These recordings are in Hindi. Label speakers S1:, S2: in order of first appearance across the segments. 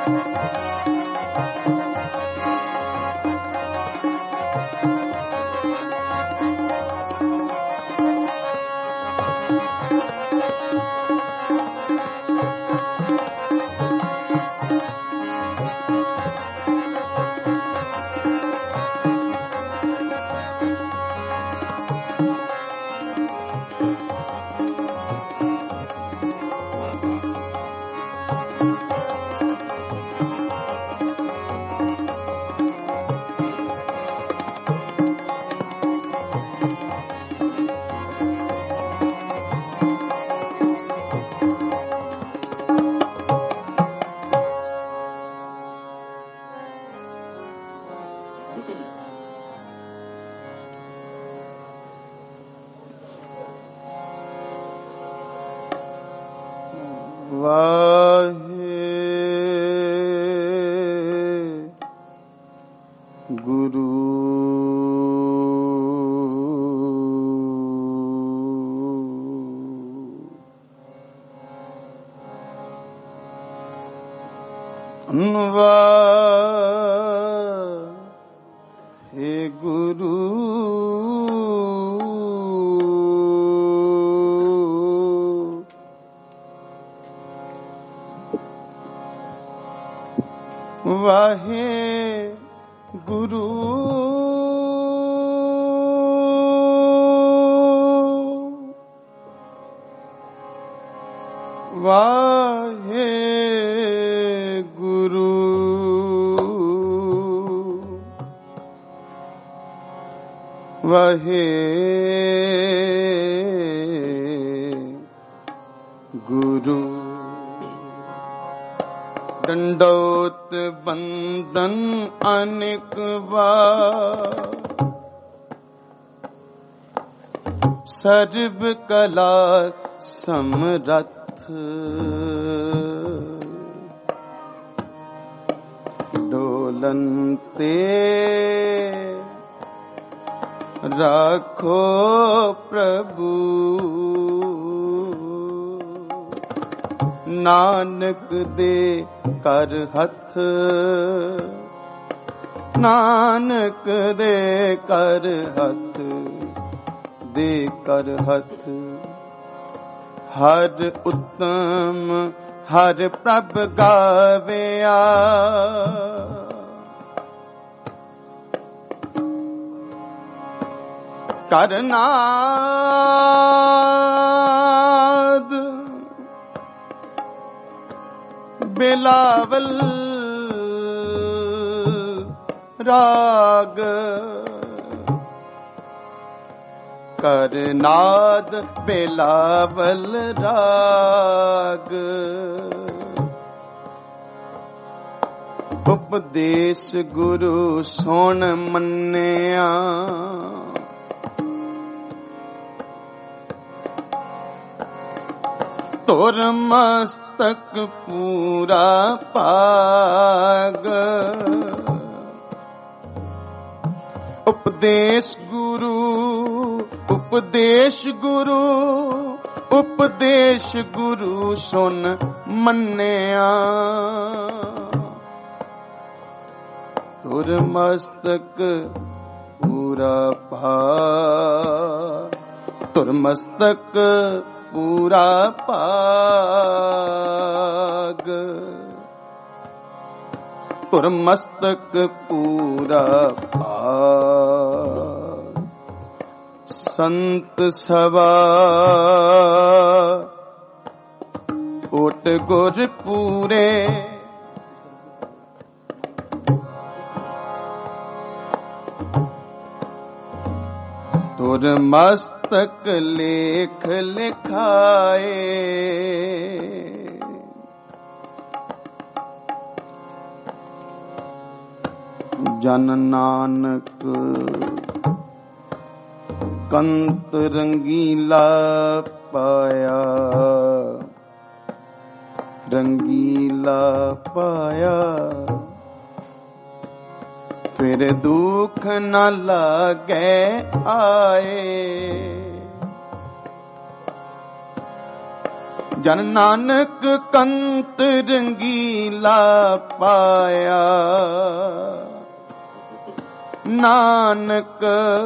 S1: ਡੰਡੋਤ ਬੰਦਨ ਅਨੇਕ ਵਾਰ, ਸਰਬ ਕਲਾ ਸਮਰੱਥ, ਡੋਲਨ ਤੇ ਰਾਖੋ ਪ੍ਰਭੂ, ਨਾਨਕ ਦੇ ਕਰ ਹੱਥ, ਨਾਨਕ ਦੇ ਕਰ ਹੱਥ, ਦੇ ਕਰ ਹੱਥ। ਹਰ ਉਤਮ ਹਰ ਪ੍ਰਭ ਗਾਵਿਆ, ਕਰਨਾਦ ਬਿਲਾਵਲ ਰਾਗ, ਕਰਨਾਦ ਬਿਲਾਵਲ ਰਾਗ। ਉਪਦੇਸ਼ ਗੁਰੂ ਸੁਣ ਮੰਨਿਆ, ਤੁਰ ਮਸਤਕ ਪੂਰਾ ਭਾਗ। ਉਪਦੇਸ਼ ਗੁਰੂ, ਉਪਦੇਸ਼ ਗੁਰੂ, ਉਪਦੇਸ਼ ਗੁਰੂ ਸੁਨ ਮੰਨਿਆ, ਤੁਰ ਮਸਤਕ ਪੂਰਾ ਭਾਗ, ਤੁਰ ਮਸਤਕ ਪੂਰਾ ਭਾਗ, ਤੁਰ ਮਸਤਕ ਪੂਰਾ ਭਾਗ। ਸੰਤ ਸਭਾ ਓਟ ਗੁਰ ਪੂਰੇ, ਤੁਰ ਮਸਤਕ ਲੇਖ ਲਿਖਾਏ, ਜਨ ਨਾਨਕ ਕੰਤ ਰੰਗੀਲਾ ਪਾਇਆ, ਰੰਗੀਲਾ ਪਾਇਆ। ਫਿਰ ਦੁੱਖ ਨਾ ਲਾਗੇ ਆਏ, जन नानक कंत रंगीला पाया। नानक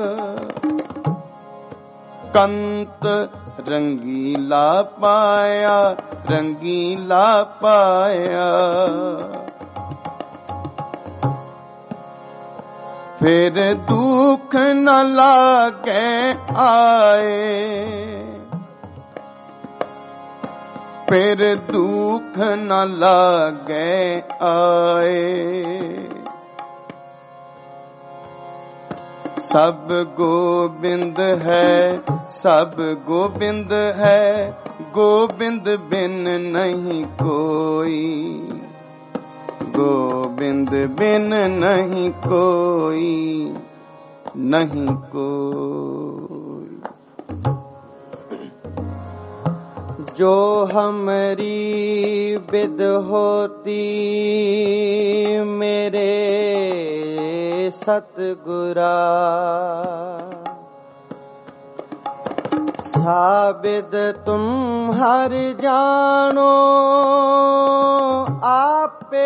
S1: कंत रंगीला पाया, रंगीला पाया। फिर दुख न लागे आए, फिर दुख न लागे आए। सब गोबिंद है, सब गोबिंद है, गोबिंद बिन नहीं कोई, गोबिंद बिन नहीं कोई, नहीं कोई।
S2: जो हमारी बिद होती मेरे सतगुरा, साबिद तुम हर जानो आपे।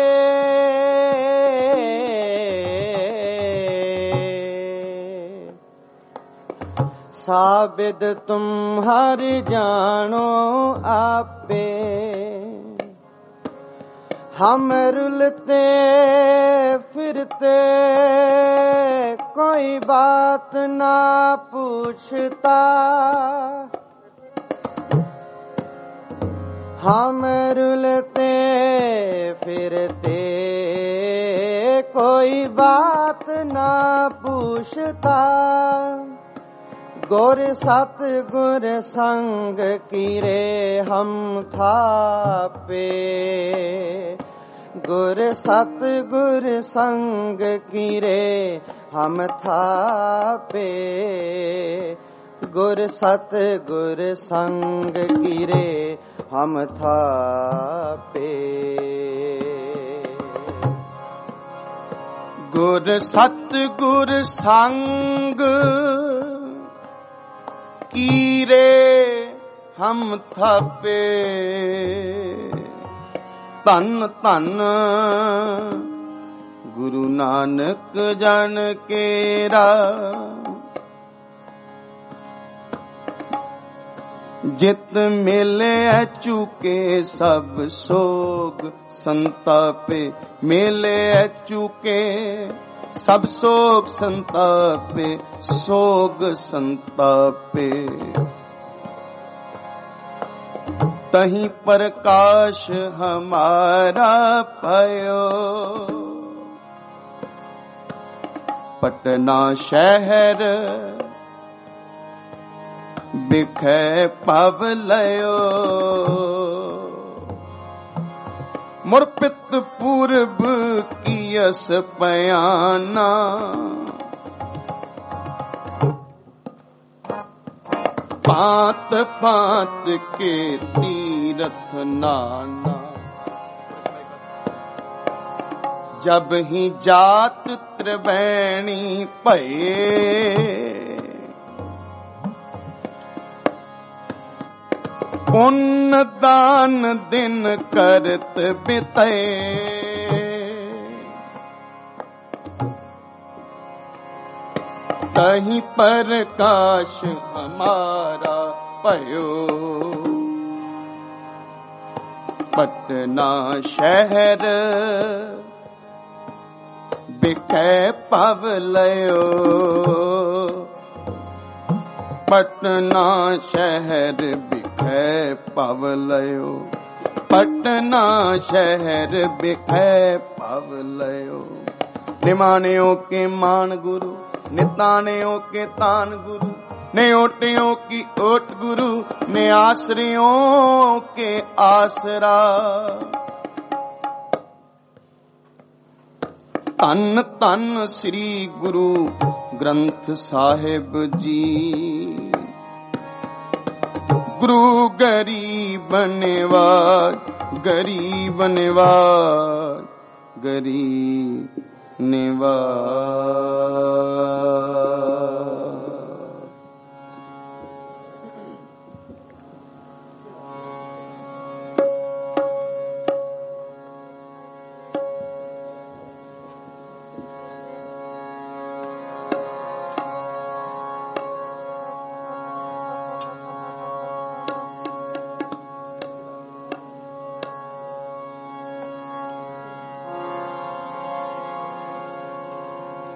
S2: साबिद तुम हर जानो आपे। हम रुलते फिरते कोई बात ना पूछता, हम रुलते फिरते कोई बात ना पूछता। गुर सतगुर संग कीरे हम थापे, गुर सतगुर संग कीरे हम थापे। गुर सतगुर संग कीरे हम थापे।
S1: गुर सतगुर संग कीरे हम थापे। धन धन गुरु नानक जन केरा, जित मेले चुके सब सोग संतापे। मेले चुके सब सोग संतापे, सोग संतापे। तहीं प्रकाश हमारा भयो, पटना शहर बिखे पावलयो। मुरपित पूर्व कियस पयाना, पात पात के तीरथ नाना। जब ही जात त्रिवेणी भये, पुण्य दान दिन करत बिते। तहीं प्रकाश हमारा भयो, पटना शहर बिखे पावलयो। पटना शहर बिखे पावलयो, पटना शहर बिखे पावलयो। निमानियों के मान गुरु, नितानियों के तान गुरु, ने ओटियों की ओट गुरु, ने आश्रयों के आसरा। धन धन श्री गुरु ग्रंथ साहिब जी। गुरु गरीब निवाज, गरीब निवाज, गरीब निवाज।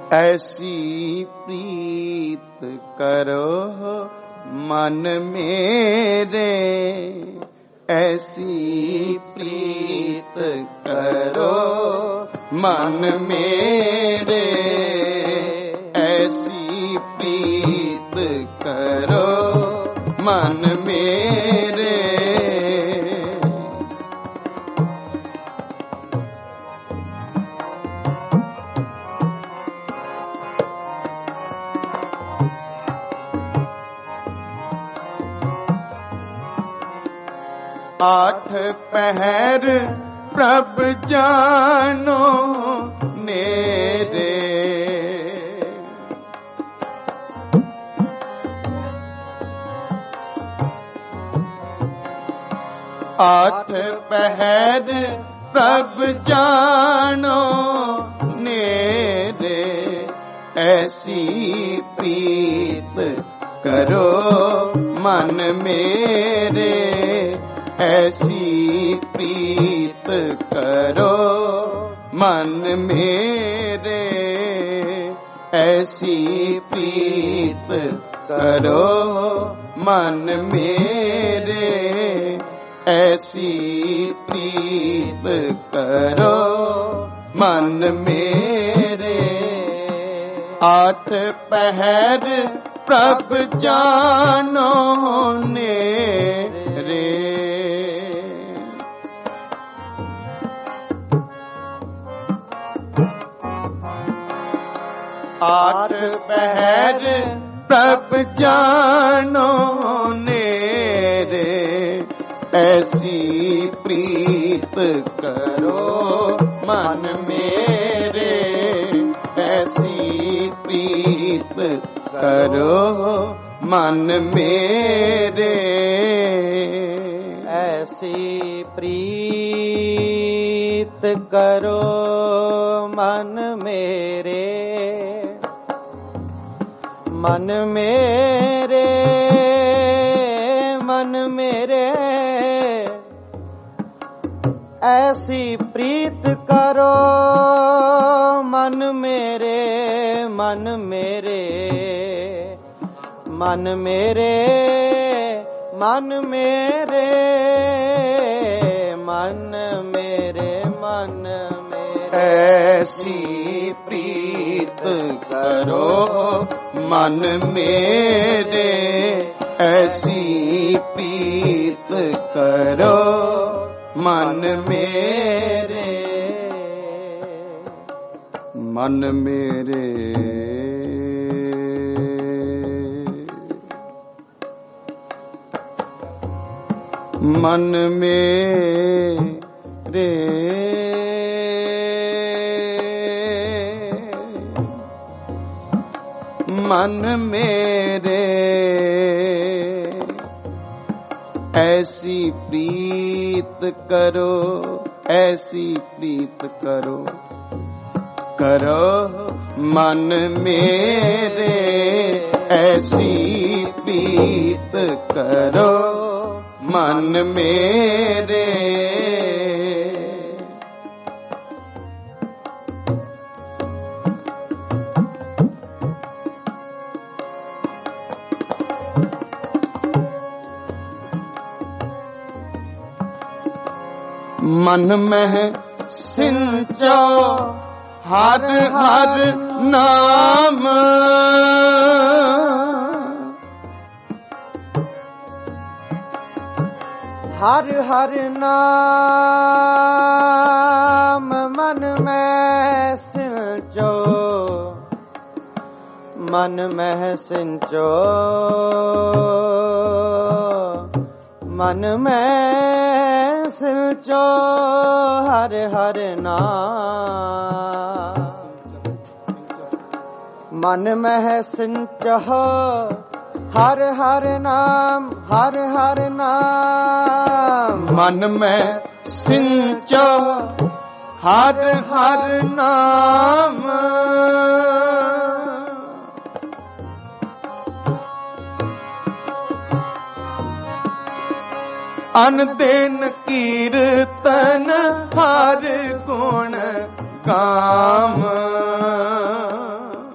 S1: ऐसी प्रीत करो मन मेरे, ऐसी प्रीत करो मन मेरे, ऐसी प्रीत करो मन मेरे। आठ पहर प्रभ जानो नेरे, आठ पहर प्रभ जानो नेरे, ऐसी प्रीत करो मन मेरे, ऐसी प्रीत करो मन मेरे, ऐसी प्रीत करो मन मेरे, ऐसी प्रीत करो मन मेरे। आठ पहर प्रभ जानो नेरे, आठ पहर प्रभ जानो नेरे, ऐसी प्रीत करो मन मेरे, ऐसी प्रीत करो मन मेरे,
S2: ऐसी प्रीत करो मन मेरे, मन मेरे, मन मेरे, ऐसी प्रीत करो मन मेरे, मन मेरे, मन मेरे, मन मेरे, मन मेरे, मन मेरे,
S1: ऐसी प्रीत करो मन मेरे, ऐसी प्रीत करो मन मेरे, मन मेरे, मन मेरे, मन मेरे, ऐसी प्रीत करो, ऐसी प्रीत करो, करो मन मेरे, ऐसी प्रीत करो मन मेरे। मन में सिंचो हर हर नाम,
S2: हर हर नाम मन में सिंचो, मन में सिंचो, मन में सिंचो हर हर नाम, मन में सिंचो हर हर नाम, हर हर नाम,
S1: मन में सिंचो हर हर नाम, अनदिन कीर्तन हर गुण गाम,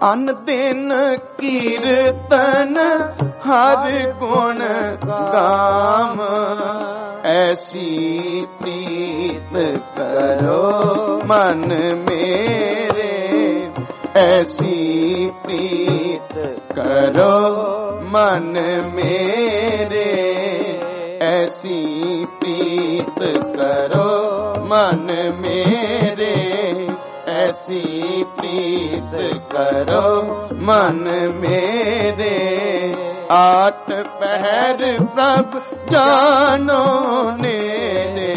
S1: अन दिन कीर्तन हर गुण गाम, ऐसी प्रीत करो मन मेरे, ऐसी प्रीत करो मन मेरे, ऐसी प्रीत करो मन मेरे, ऐसी प्रीत करो मन मेरे। आठ पहर प्रभ जानो नेरे,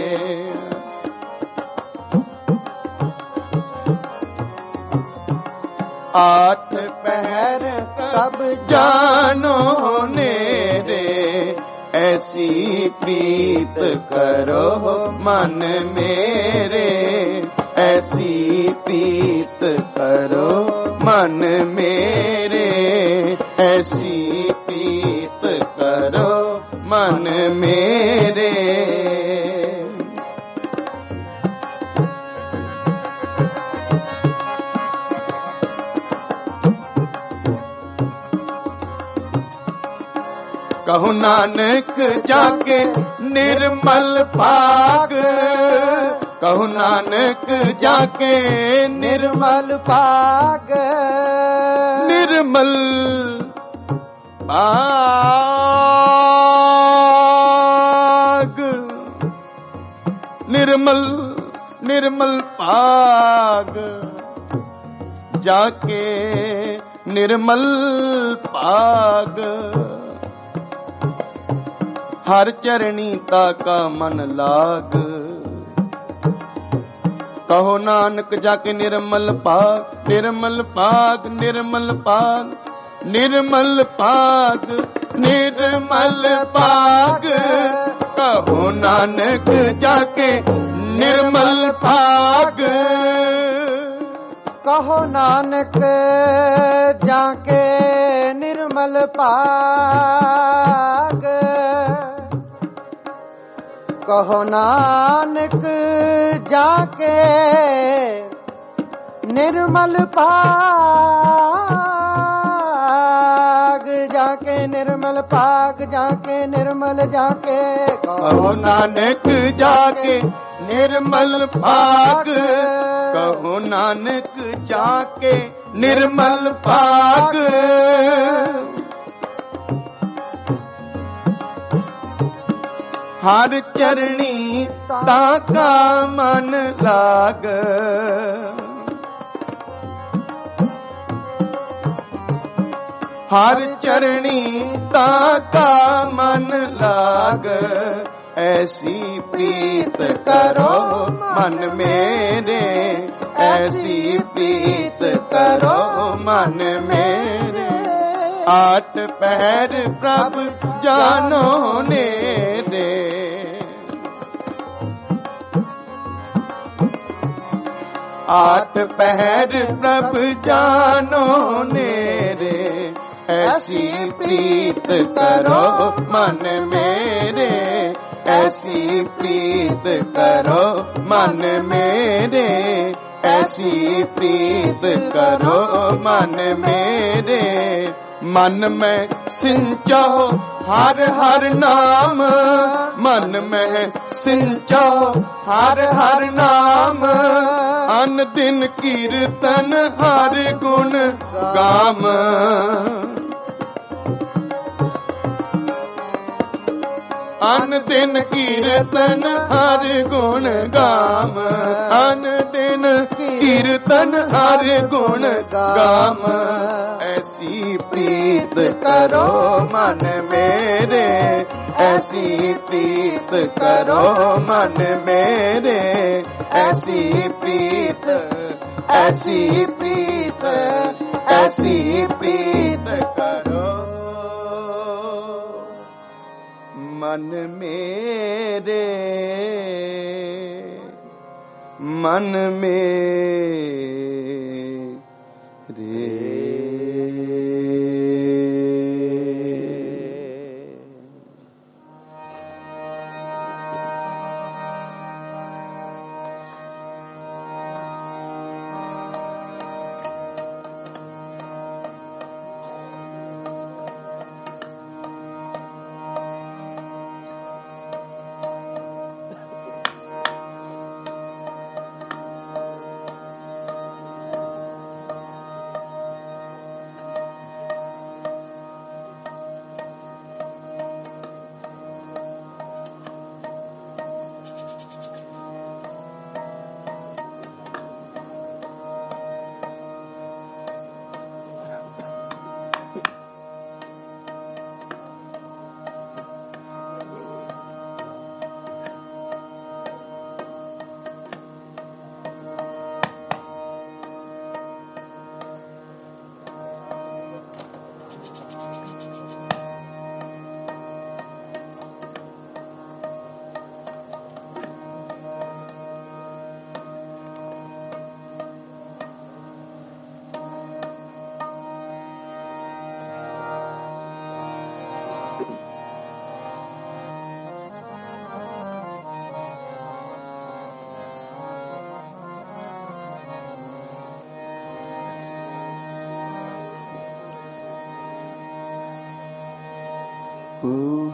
S1: आठ पहर प्रभ जानो नेरे, ऐसी प्रीत करो मन मेरे, ऐसी प्रीत करो मन मेरे, ऐसी प्रीत करो मन मेरे। कहु नानक जाके निर्मल भाग, कहु नानक जाके निर्मल भाग, निर्मल भाग, निर्मल निर्मल भाग, जाके निर्मल भाग, हर चरणी ताका मन लाग। कहो नानक जाके निर्मल भाग, निर्मल भाग, निर्मल भाग, निर्मल भाग, निर्मल भाग। कहो नानक जाके निर्मल भाग,
S2: कहो नानक जाके निर्मल भाग, कहो नानक जाके निर्मल भाग, जाके निर्मल भाग, जाके निर्मल जाके।
S1: कहो नानक जाके निर्मल भाग, कहो नानक जाके निर्मल भाग। हर चरणी ताका मन लाग, हर चरणी ताका मन लाग। ऐसी प्रीत करो मन मेरे, ऐसी प्रीत करो मन मेरे। आठ पहर प्रभ जानो नेरे, आठ पहर प्रभ जानो नेरे। ऐसी प्रीत करो मन मेरे, ऐसी प्रीत करो मन मेरे, ऐसी प्रीत करो मन मेरे। मन में सिंचो हर हर नाम, मन में सिंचो हर हर नाम। अन दिन कीर्तन हर गुण गाम, अन दिन कीर्तन हर गुण गाम, अन दिन कीर्तन हर गुण गाम। ऐसी प्रीत करो मन मेरे, ऐसी प्रीत करो मन मेरे, ऐसी प्रीत, ऐसी प्रीत, ऐसी प्रीत करो मन मेरे, मन मेरे।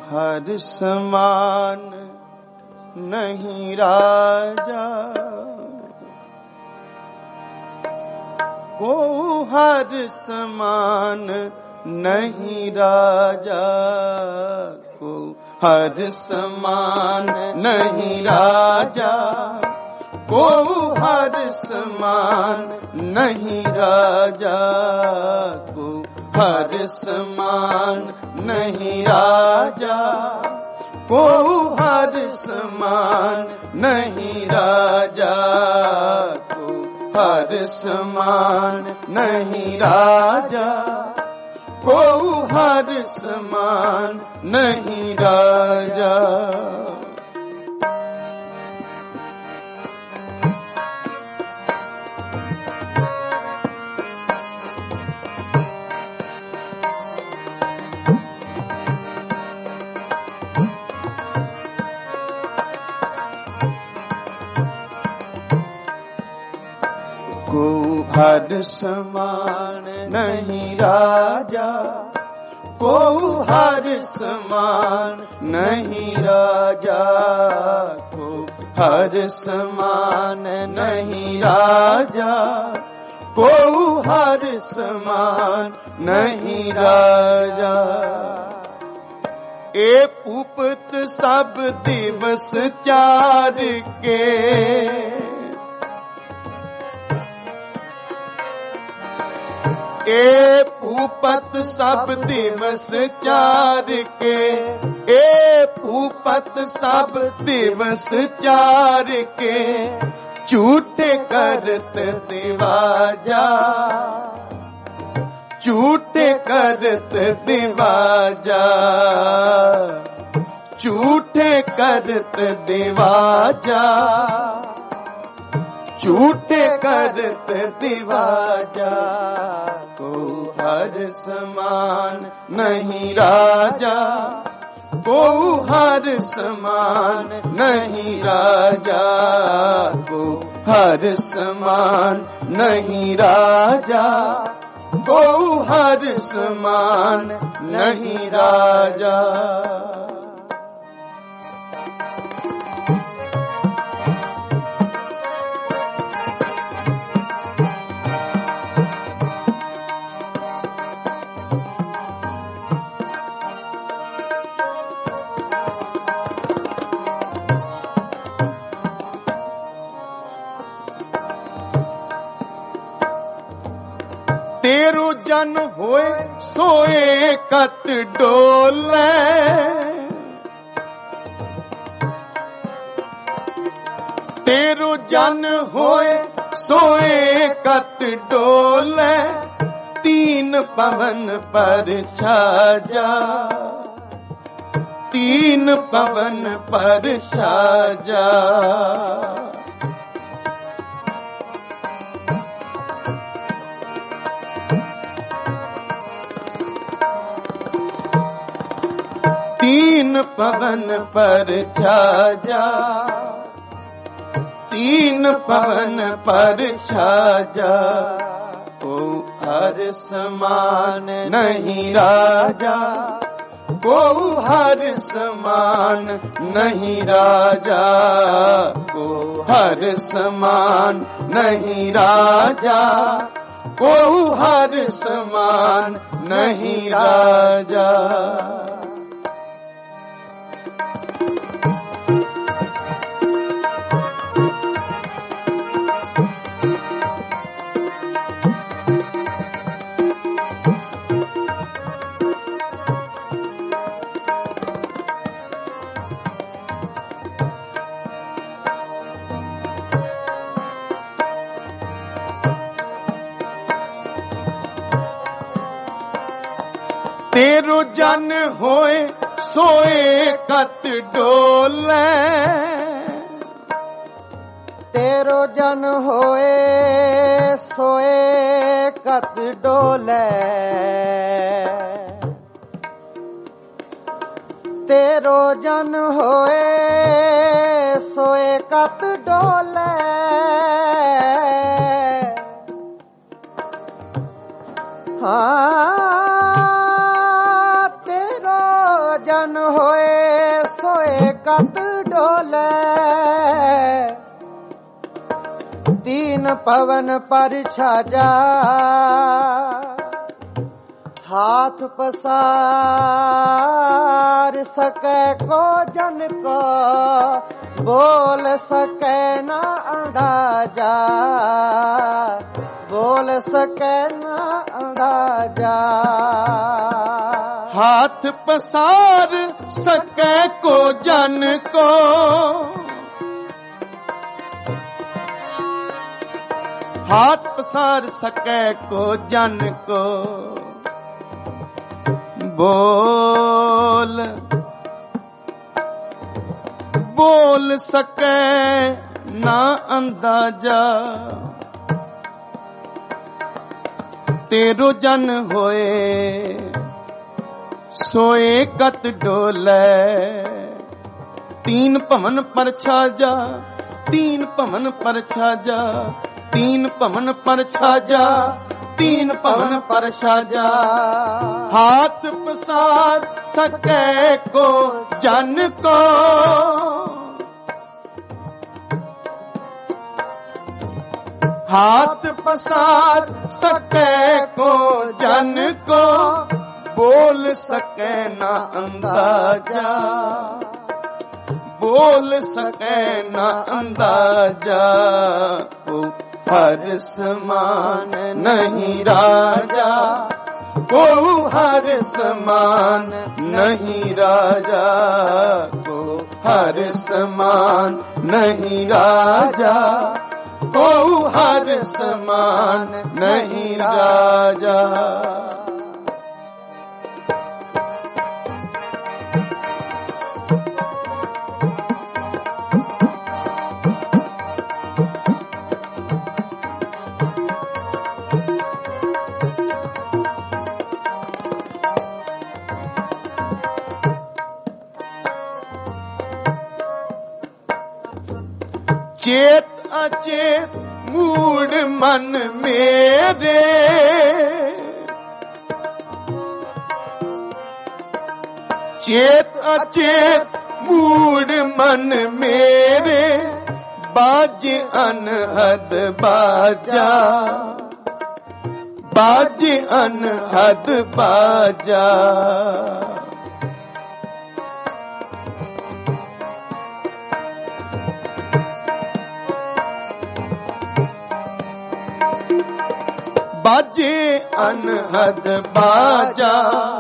S1: हर समान नहीं राजा, को हर समान नहीं राजा, को हर समान नहीं राजा, को हर समान नहीं राजा, को हर समान नहीं राजा, को हर समान नहीं राजा, को हर समान नहीं राजा, को हर समान नहीं राजा। को हर समान नहीं राजा, को हर समान नहीं राजा, को हर समान नहीं राजा, को हर समान नहीं राजा। ए पुपत सब दिवस चार के, ए भूपत सब दिवस चार के, ए भूपत सब दिवस चार के, झूठे करत दिवाजा, झूठे करत दिवाजा, झूठे करत दिवाजा, झूठे करत दिवाजा, को हर समान नहीं राजा, को हर समान नहीं राजा, को हर समान नहीं राजा, को हर समान नहीं राजा। तेरो जन होए सोए कत डोले, तेरो जन होए सोए कत डोले, तीन पवन पर छाजा, तीन पवन पर छाजा, तीन पवन पर छाजा, तीन पवन पर छाजा, को हर समान नहीं राजा, को हर समान नहीं राजा, को हर समान नहीं राजा, को हर समान नहीं राजा। तेरो जन होए सोए कत डोले,
S2: तेरो जन होए सोए कत डोले, तेरो जन होए सोए कत डोले, हाँ जन होए सोए कत डोले, तीन पवन पर छाजा, हाथ पसार सके को जन को, बोल सके ना अंदाजा, बोल सके ना अंदाजा।
S1: हाथ पसार सके को जन को, हाथ पसार सके को जन को, बोल बोल सके ना अंदाजा। तेरो जन होए सोए कत डोले, तीन भवन पर छाजा, तीन भवन पर छाजा, तीन भवन पर छाजा, तीन भवन पर छाजा। हाथ पसार सके को जन को, हाथ पसार सके को जन को, बोल सके ना अंदाजा, बोल सके ना अंदाजा। को हर समान नहीं राजा, को हर समान नहीं राजा, को हर समान नहीं राजा, को हर समान नहीं राजा। चेत अचेत मूड मन मेरे, चेत अचेत मूड मन मेरे, बाज अनहद बाजा, बाज अनहद बाजा। बाजे अनहद बाजा,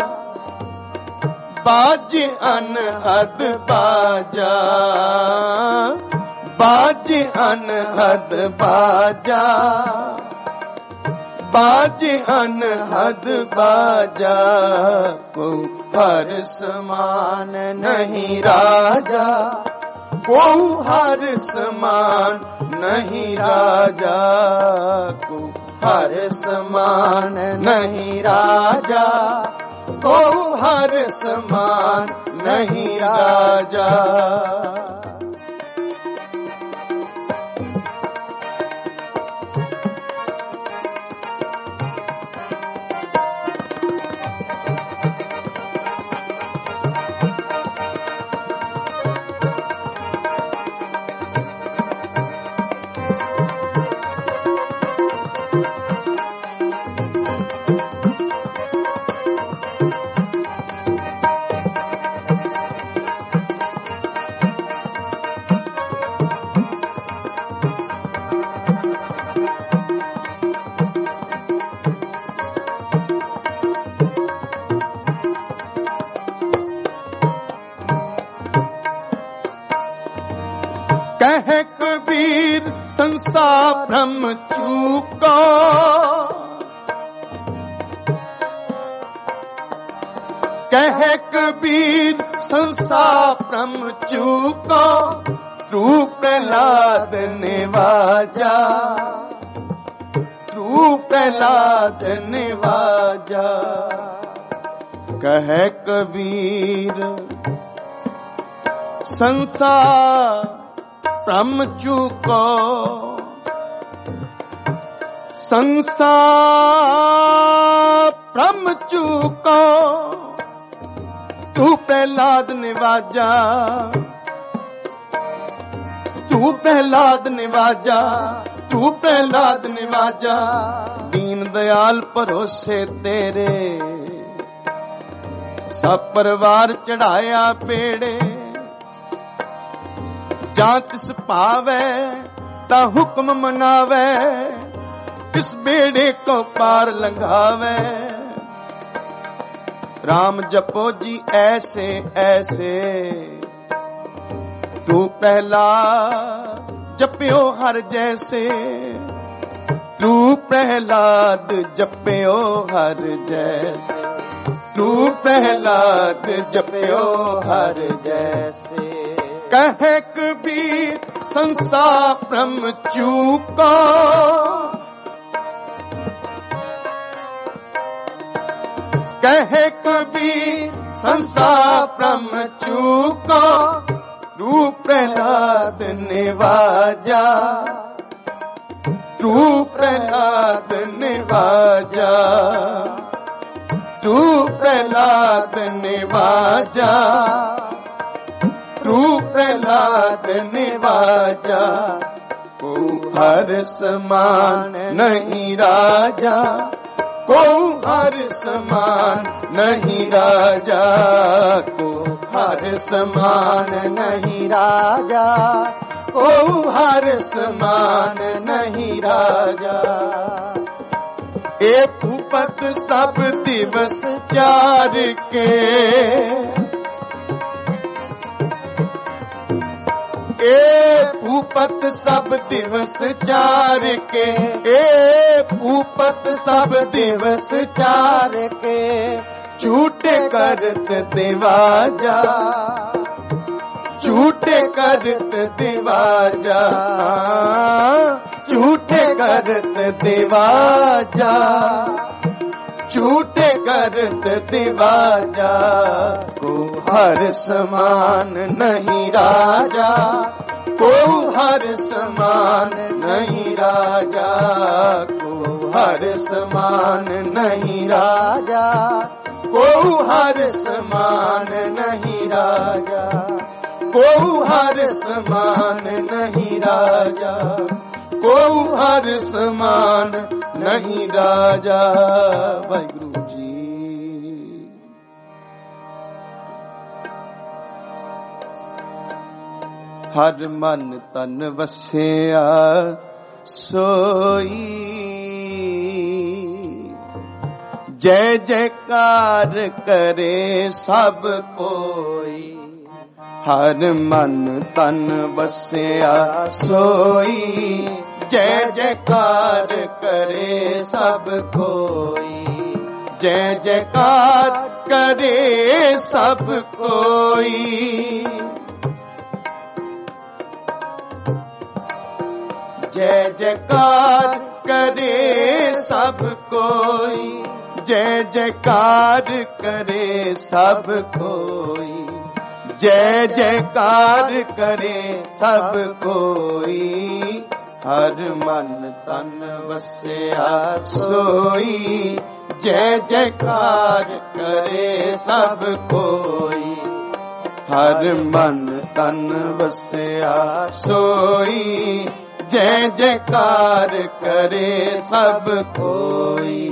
S1: बाजे अनहद बाजा, बाजे अनहद बाजा, बाजे अनहद बाजा। को हर समान नहीं राजा, को हर समान नहीं राजा, को हर समान नहीं राजा, को हर समान नहीं राजा। कह कबीर संसार ब्रह्म चूको, कह कबीर संसार ब्रह्म चूको, तू प्रहलाद निवाजा, तू प्रहलाद निवाजा। कह कबीर संसार ब्रह्म चूको, संसार ब्रह्म चूको, तू प्रहलाद निवाजा, तू प्रहलाद निवाजा, तू प्रहलाद निवाजा, दीन दयाल भरोसे तेरे, सब परिवार चढ़ाया पेड़े, जां तिस भावै ता हुक्म मनावै, इस बेड़े को पार लंघावै। राम जपो जी ऐसे ऐसे, तू प्रहलाद जप्यो हर जैसे, तू प्रहलाद जप्यो हर जैसे, तू प्रहलाद जप्यो हर जैसे। कहे कबीर संसार ब्रह्म चूका, कहे कबीर संसार ब्रह्म चूका, तू प्रहलाद निवाजा, तू प्रहलाद निवाजा, तू प्रहलाद निवाजा, तू प्रहलाद निवाजा। को हर समान नहीं राजा, को हर समान नहीं राजा, को हर समान नहीं राजा, को हर समान नहीं राजा। ए भूपत सब दिवस चार के, ए भूपत सब दिवस चार के, ए भूपत सब दिवस चार के, झूठे करत दिवाजा, झूठे करत दिवाजा, झूठे करत दिवाजा, झूठे करत दिवाजा। को हर समान नहीं राजा, को हर समान नहीं राजा, को हर समान नहीं राजा, को हर समान नहीं राजा, को हर समान नहीं राजा, को हर समान नहीं राजा। वाहिगुरु जी। हर मन तन वसिया सोई, जय जयकार करे सब कोई। हर मन तन वसिया सोई, जय जयकार करे सब कोई, जय जयकार करे सब कोई। जय जयकार करे सब कोई, जय जयकार करे सब कोई, जय जयकार करे सब कोई। हर मन तन वसिया सोई, जय जयकार करे सब कोई। हर मन तन वसिया सोई, जय जयकार करे सब कोई।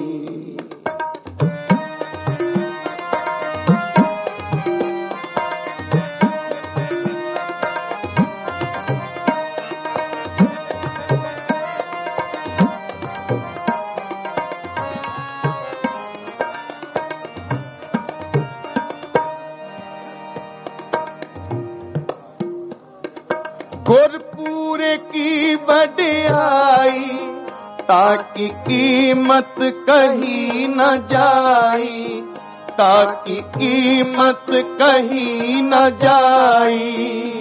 S1: गुरपुरे की वडियाई, ताकि कीमत कही न जाई, ताकि कीमत कही न जाई।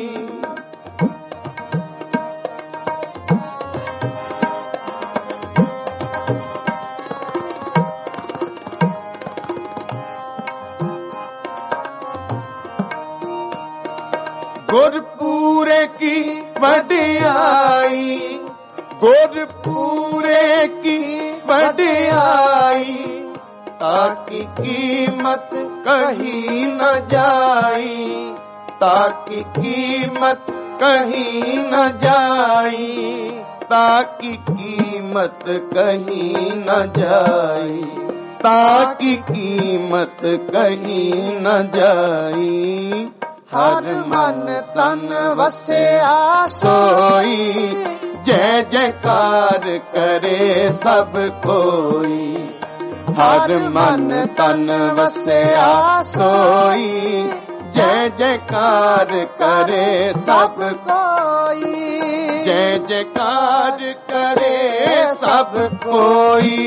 S1: गुरपुरे की वडियाई, गुरपुरे की वडियाई, ताकि कीमत कही न जाई, ताकि कीमत कहीं न जाई, ताकि कीमत कहीं न जाई, ताकि कीमत कहीं न जाई। हर मन तन वसिया सोई, जय जयकार करे सब कोई। हर मन तन वसिया सोई, जय जयकार करे सब कोई। जय जयकार करे सब कोई।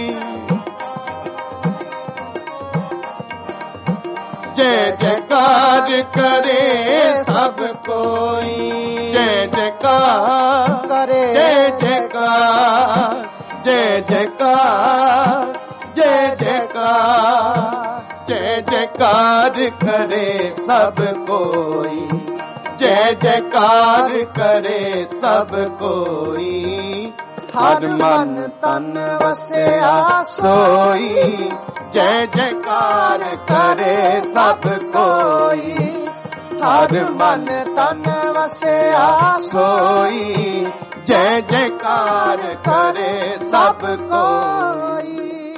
S1: जय जयकार करे सब कोई। जय जयकार करे, जय जयकार, जय जयकार, जय जयकार, जय जयकार करे सब कोई। जय जयकार करे सब कोई। हर मन तन वसिया सोई, जय जयकार करे सब कोई। हर मन तन वसिया सोई, जय जयकार करे सब कोई।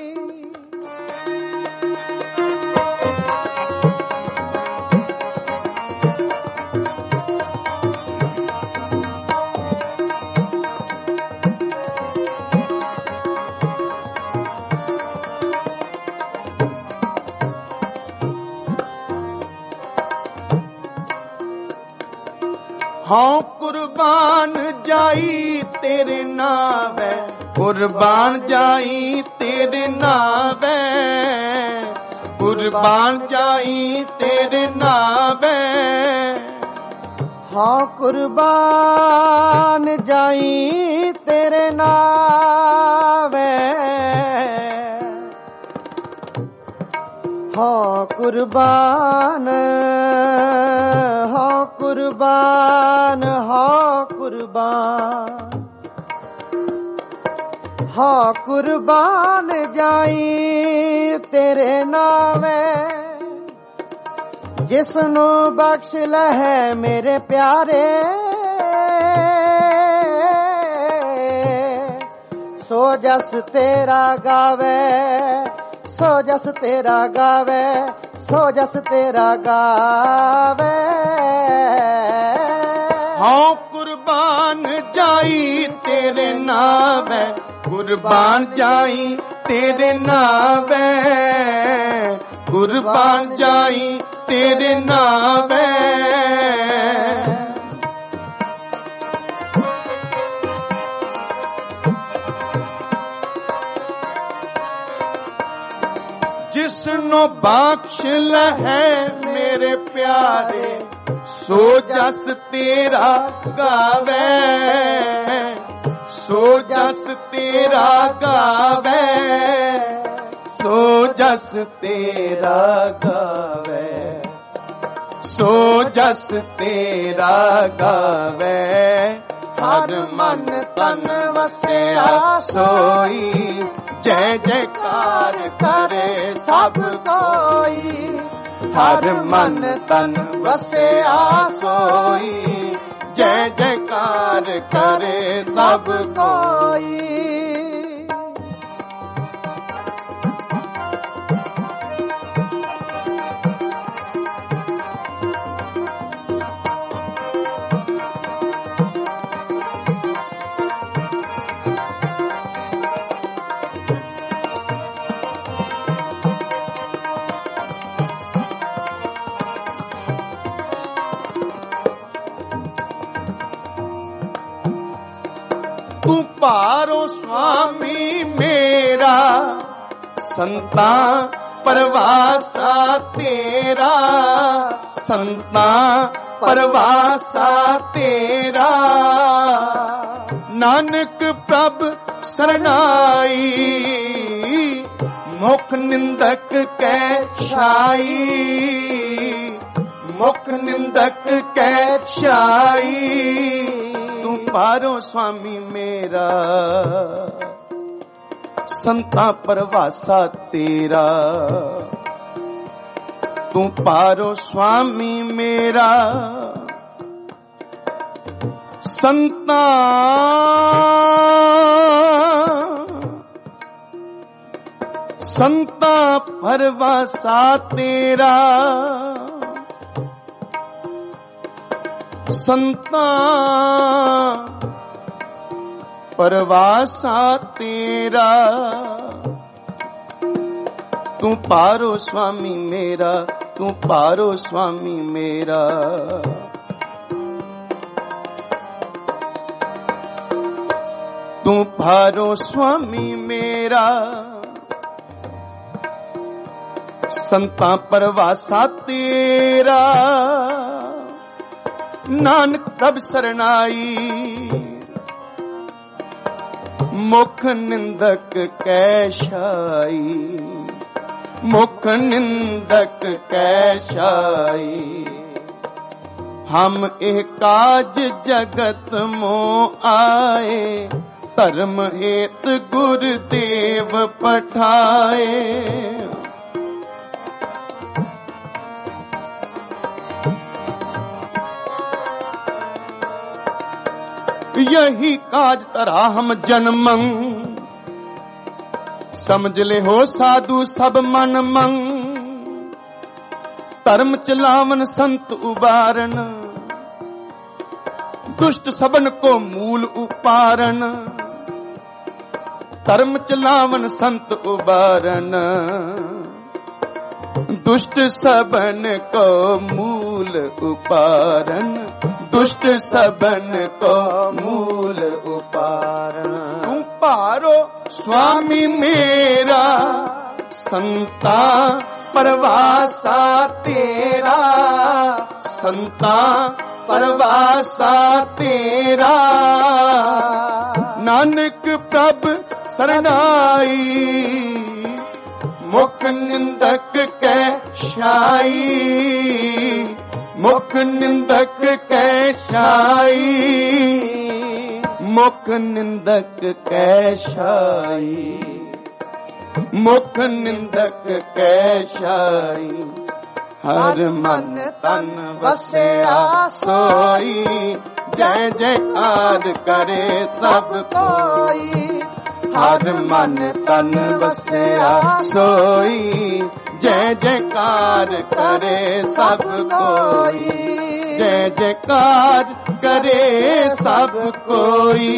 S1: हाँ कुर्बान जाई तेरे नावे, कुर्बान जाई तेरे नावे, कुर्बान जाई तेरे नावे।
S2: हाँ कुर्बान जाई तेरे नावे, हाँ कुर्बान, हाँ कुर्बान, हाँ कुर्बान, हाँ कुर्बान जाई तेरे नावे। जिसनु बख्श लहे मेरे प्यारे, सो जस तेरा गावे, सो जस तेरा गावे, सो जस तेरा गावे।
S1: हाँ कुर्बान जाई तेरे नावे, कुर्बान जाई तेरे नावे, कुर्बान जाई तेरे नावे। जिसनो बख्श लहे मेरे प्यारे, सो जस तेरा गावे, सो जस तेरा गावे, सो जस तेरा गावे, सो जस तेरा गावे। हर मन तन वसिया सोई, जय जयकार करे सब कोई। हर मन तन वसिया सोई, जय जयकार करे सब कोई। तू पारो स्वामी मेरा, संता परवासा तेरा, संता परवासा तेरा। नानक प्रभ सरनाई, मुख निंदक कै छाई, मुख निंदक कै छाई। तू पारो स्वामी मेरा, संता परवासा तेरा। तू पारो स्वामी मेरा संता संता परवासा तेरा संता परवासा तेरा तू पारो स्वामी मेरा तू पारो स्वामी मेरा तू पारो स्वामी मेरा संता परवासा तेरा नानक प्रभ सरनाई मुख निंदक कैशाई मुख निंदक कैशाई हम एह काज जगत मों आए धर्म हेत गुरुदेव पठाए यही काज तरा हम जन्मं समझ ले हो साधु सब मन मंग धर्म चलावन संत उबारन दुष्ट सबन को मूल उपारन धर्म चलावन संत उबारन दुष्ट सबन को मूल उपारन दुष्ट सबन को मूल उपारन तू पारो स्वामी मेरा संता परवासा तेरा संता परवासा तेरा नानक प्रभ सरनाई मुख निंदक कैशाई मुख निंदक कैशाई मुख निंदक कैशाई मुख निंदक कैशाई हर मन तन वसया सोई जय जयकार करे सब कोई हर मन तन वसया सोई जय जयकार करे सब कोई जय जयकार करे सब कोई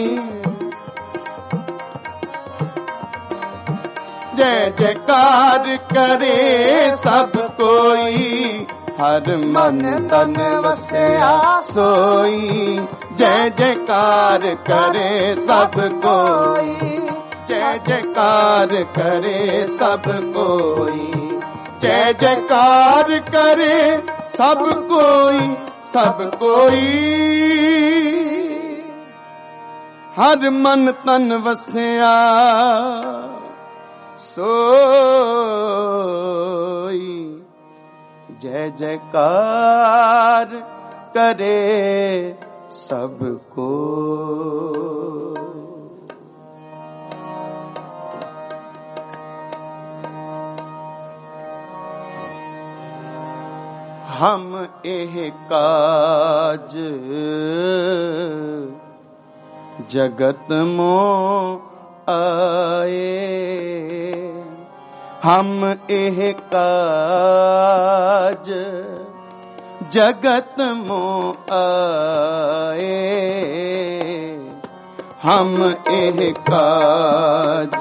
S1: जय जयकार करे सब कोई हर मन तन वसया सोई जय जयकार करे सब कोई जय जयकार करे सब कोई जय जयकार करे सब कोई हर मन तन वसया सोई जय जयकार करे सबको हम एह काज जगत मों आए हम एह काज जगत मों आए हम एह काज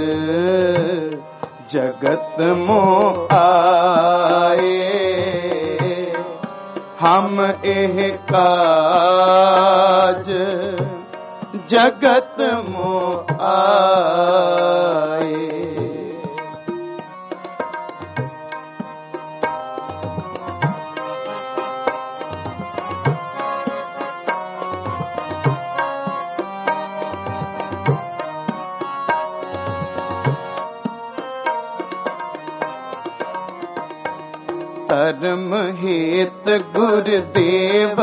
S1: जगत मों आए हम एह काज जगत मों आए धर्म हेत गुरुदेव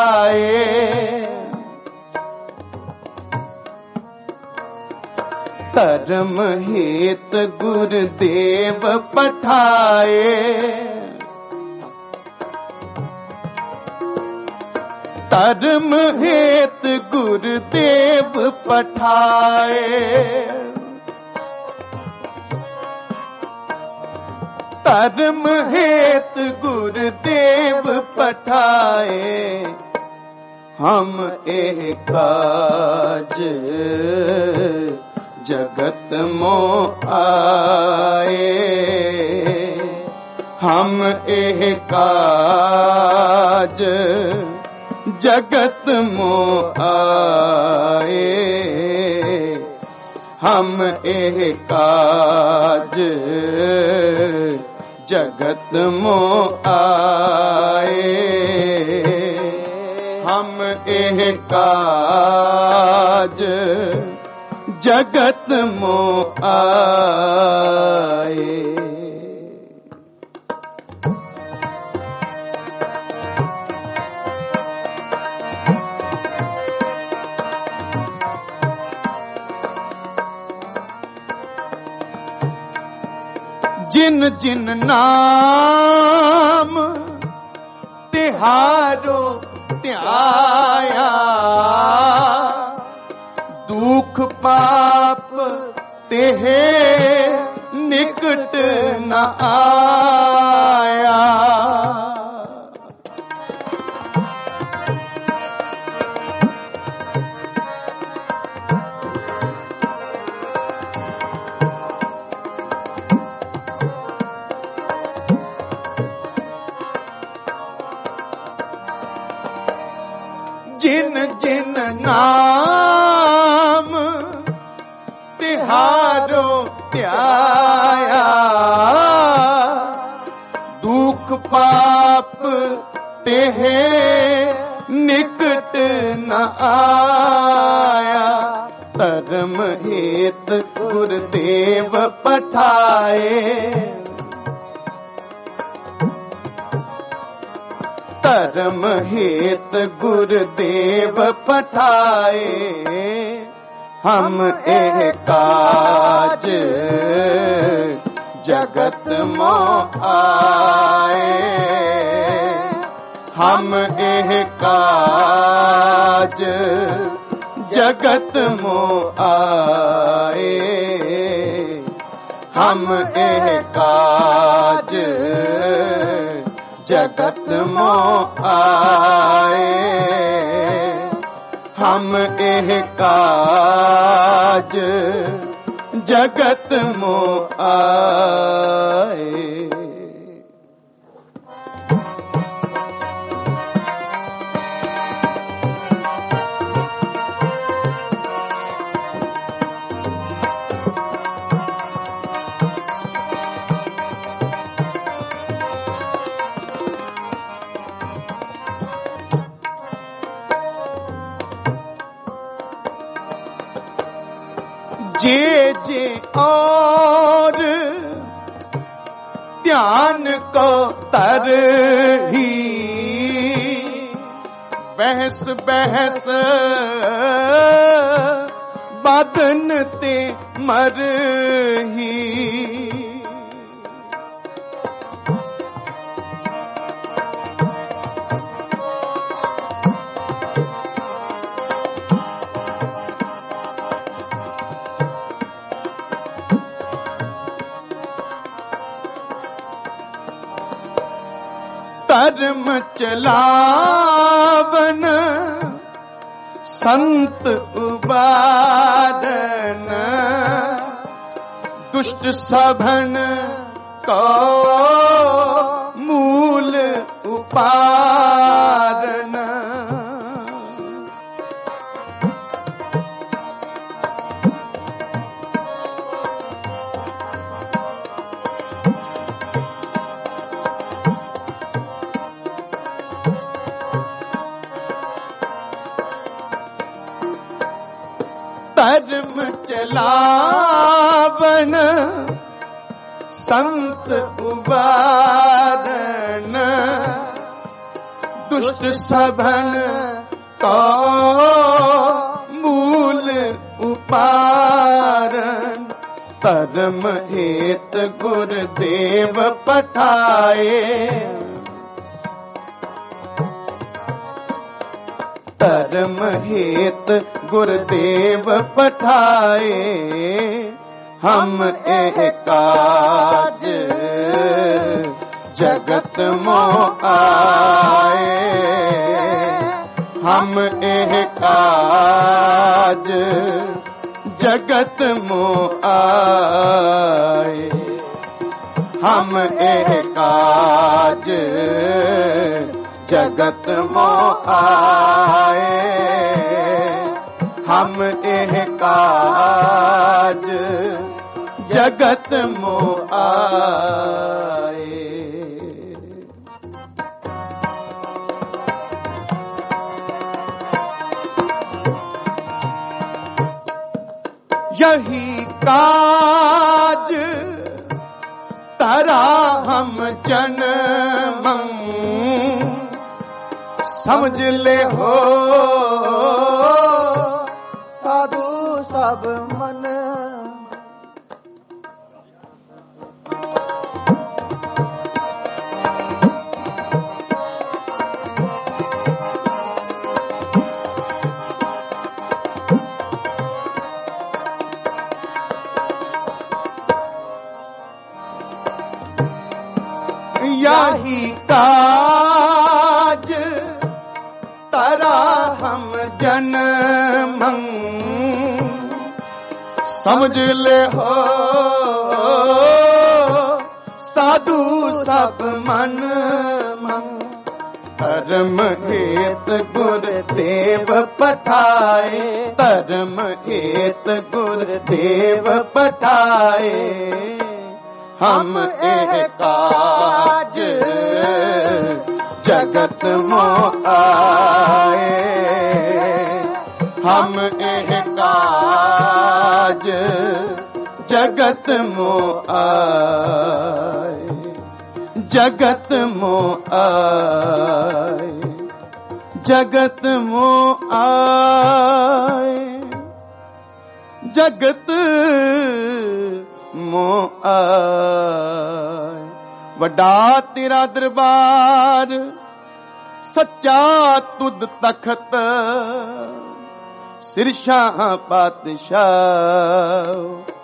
S1: पठाए धर्म हेत गुरुदेव पठाए, धर्म हेत गुरुदेव पठाए, धर्म हेत गुरुदेव पठाए, हम एक काज जगत मोह आए, हम एक काज जगत मोह आए, हम एक काज जगत मोह आए, हम एक काज जगत मोह आए। जिन जिन नाम तिहारो त्याया, दुख पाप तेहे निकट न आया, जिन जिन नाम तिहारो त्याया, दुख पाप तेहे निकट न आया, धर्म हेत गुरुदेव पठाए, धर्म हेत गुरुदेव पठाए, हम एक काज जगत मोह आए, हम एक काज जगत मोह आए, हम एक काज जगत मोह आए, हम एक काज जगत मोह आए। जे जे और ध्यान को तरही, बहस बहस बदन ते मरही, धर्म चलावन संत उबारन, दुष्ट सभन को मूल उपारन, धर्म चलावन संत उबारन, दुष्ट सभन को मूल उपारन, ਧਰਮ ਹੇਤ ਗੁਰਦੇਵ ਪਠਾਏ, ਧਰਮ ਹੇਤ ਗੁਰਦੇਵ ਪਠਾਏ। ਹਮ ਇਹ ਕਾਜ ਜਗਤ ਮੋਹ ਆਏ, ਹਮ ਇਹ ਕਾਜ ਜਗਤ ਮੋਹ ਆਏ, ਹਮ ਇਹ ਕਾਜ ਜਗਤ ਮੋਹ ਆਏ, ਹਮ ਇਹ ਕਾਜ ਜਗਤ ਮੋਹ ਆਏ। यही काज तरा हम जन्मं, समझ ले हो
S2: साधु सब मन।
S1: यही काज तरा हम जन्मं, समझ ले हो साधु सब मन मंग। धर्म हेत गुरदेव पठाए, धर्म हेत गुरदेव पठाए। हम एह काज जगत मोह आए, हम एह काज जगत मोह आए, जगत मोह आए, जगत मोह आए, जगत मोह आए। वड्डा तेरा दरबार सच्चा तुद तखत, सिरशाह पातशाह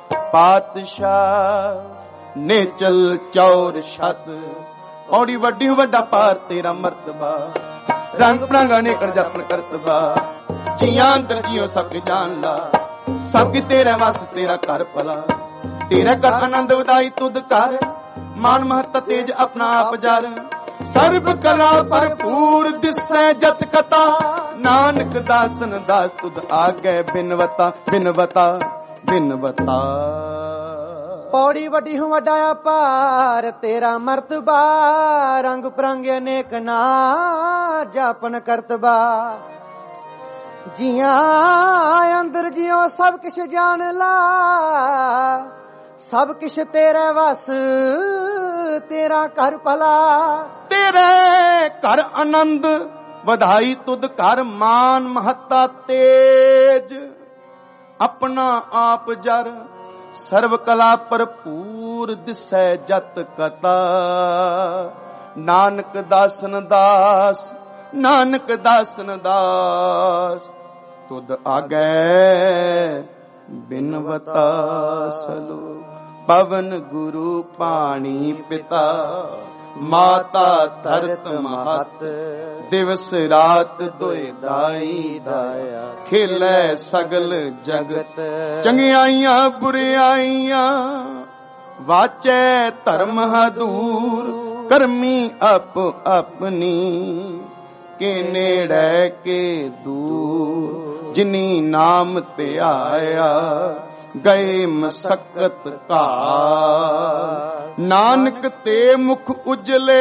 S1: पातशाह नेचल चौर छत। औड़ी वड्डी वड्डा पार तेरा मर्तबा, रंग प्रांगा ने कर जपन करतबा। जियां अंतर जियो सबके जान ला, सबके तेरे वास तेरा कर भला। तेरा कर आनंद उदाई तुद कर, मान महत तेज अपना आप जार। सर्व कला भरपूर दिसै जत कथा, नानक दासन दास तुद आगे बिनवता बिनवता बिनवता।
S2: पौड़ी वड्डी हूँ वड्डा पार तेरा मर्तबा, रंग परंग अनेक ना जापन करतबा। जिया अंदर जियो सब किश जान ला, सब किश तेरे वस तेरा कर भला।
S1: तेरे कर आनंद वधाई तुद कर, मान महत्ता तेज अपना आप जर। सर्व कला भरपूर दिसै जत कथा, नानक दासन दास नानक दासन दास। तुद आगे बिनवता सलो, पवन गुरु पाणी पिता, माता धरत महत। दिवस रात दोए दाई दाया, खेलै सगल जगत। चंगियाइयां बुरियाइयां वाचै धर्म दूर, करमी अप अपनी के नेड़े के दूर। जिनी नाम ते आया गए मसक्कत का, नानक ते मुख उजले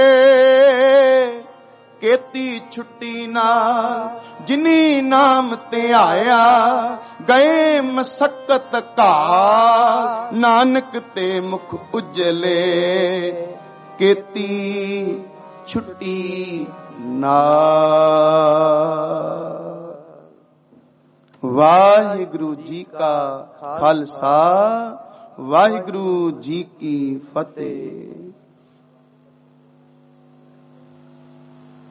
S1: केती छुट्टी नाल। जिनी नाम ते आया गए मसक्कत का, नानक ते मुख उजले केती छुट्टी नाल। वाहिगुरु जी का खालसा, ਵਾਹਿਗੁਰੂ ਜੀ ਕੀ ਫਤਿਹ।